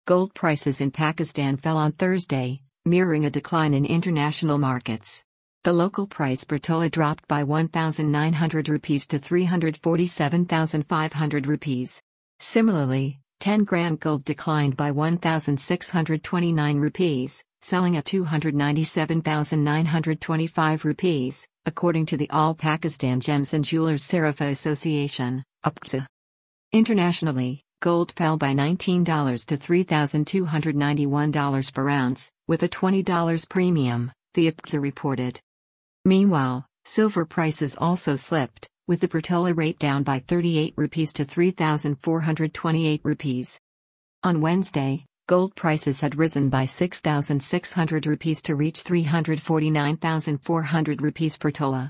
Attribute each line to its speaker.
Speaker 1: Gold prices in Pakistan fell on Thursday, mirroring a decline in international markets. The local price per tola dropped by 1,900 rupees to 347,500 rupees. Similarly, 10-gram gold declined by 1,629 rupees, selling at 297,925 rupees, according to the All Pakistan Gems and Jewelers Sarafa Association, UPGSA. Internationally, gold fell by $19 to $3,291 per ounce, with a $20 premium, the UPGSA reported. Meanwhile, silver prices also slipped, with the per tola rate down by 38 rupees to 3,428 rupees. On Wednesday, gold prices had risen by 6,600 rupees to reach 349,400 rupees per tola.